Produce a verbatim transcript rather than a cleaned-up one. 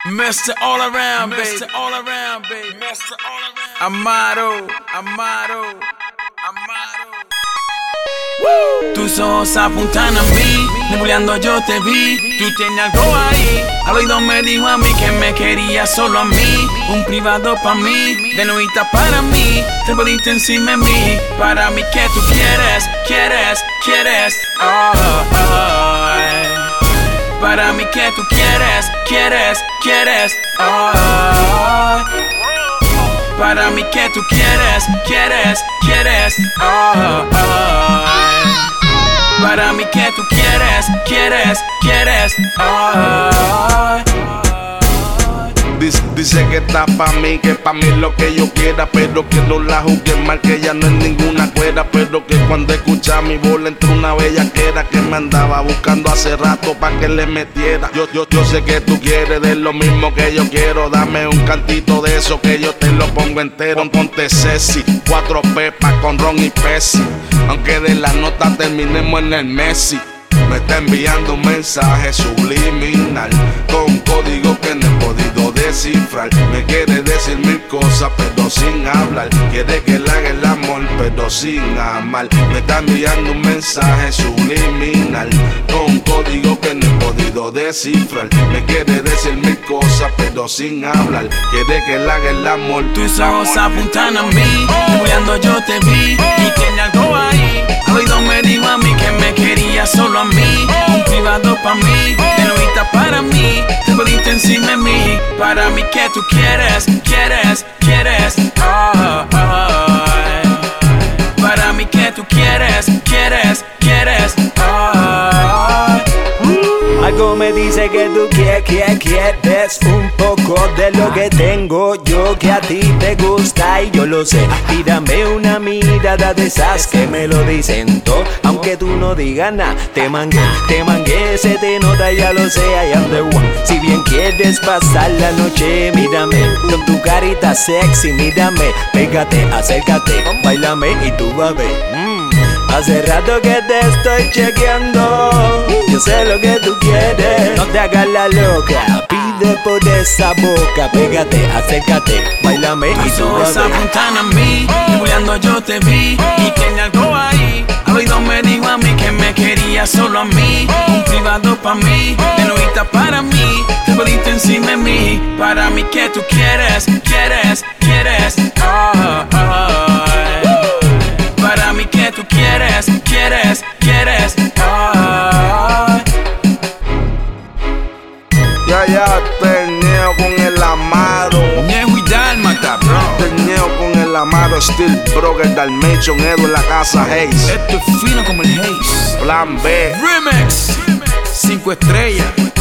Mister All Around, baby. Mister All Around, baby. Mister All Around. Amaro, Amaro, Amaro. Woo. Tus ojos apuntan a mí, nebuleando yo te vi. Tú tienes algo ahí, al oído me dijo a mí que me quería solo a mí. Un privado pa' mí, de novita para mí. Te volviste encima de mí, para mí que tú quieres, quieres, quieres. Oh, oh, oh. Para mí que tú quieres, quieres, quieres. Oh. Para mí que tú quieres, quieres, quieres. Oh, oh. Para mí que tú quieres, quieres, quieres. Oh. Dice, dice que está pa' mí, que pa' mí lo que yo quiera, pero que no la juzgue mal, que ella no es ninguna cuera, pero que cuando escucha mi voz le entró una bellaquera que me andaba buscando hace rato pa' que le metiera. Yo, yo, yo sé que tú quieres de lo mismo que yo quiero, dame un cantito de eso que yo te lo pongo entero. Ponte sexy, cuatro pepas con ron y pesi, aunque de la nota terminemos en el Messi. Me está enviando un mensaje subliminal con código que no he podido descifrar. Me quiere decir mil cosas pero sin hablar. Quiere que le haga el amor pero sin amar. Me está enviando un mensaje subliminal con código que no he podido descifrar. Me quiere decir mil cosas pero sin hablar. Quiere que le haga el amor. Tus ojos apuntan a mí, nebuleando yo te vi. Y tiene algo ahí, al oído me dijo a mí que me quería solo a mí. Un privado pa' mí, de novita para mí. Te volviste encima de mí, para mí que tú quieres, quieres, quieres. Oh, oh. Para mí que tú quieres, quieres, quieres. Oh. Algo me dice que tú quieres, quieres, quieres un poco de lo que tengo yo, que a ti te gusta y yo lo sé. Tírame una mirada de esas que me lo dicen todo, aunque tú no digas nada. Te mangué, te mangué, se te nota, ya lo sé, I am the one. Si bien quieres pasar la noche, mírame, con tu carita sexy, mírame. Pégate, acércate, bailame y tú vas a ver. mm. Hace rato que te estoy chequeando, yo sé lo que tú quieres. No te hagas la loca, pide por esa boca. Pégate, acércate, bailame y tú vas a ver. Apuntan a mí, nebuleando yo te vi. Y tiene algo ahí, al oído me dijo a mí que me quería solo a mí. Un privado pa' mí, de novita para mí. Te volviste encima de mí, para mí que tú quieres, quieres, quieres. Oh, oh. Para mí que tú quieres, quieres, quieres. Oh. Ya, ya, teneo con el Amaro. Ñejo y Dálmata, bro. Teneo con el Amaro, Steel Broker, Dalmation, Edo en la casa Hayes. Esto es fino como el Haze. Plan B. Remix, cinco estrellas.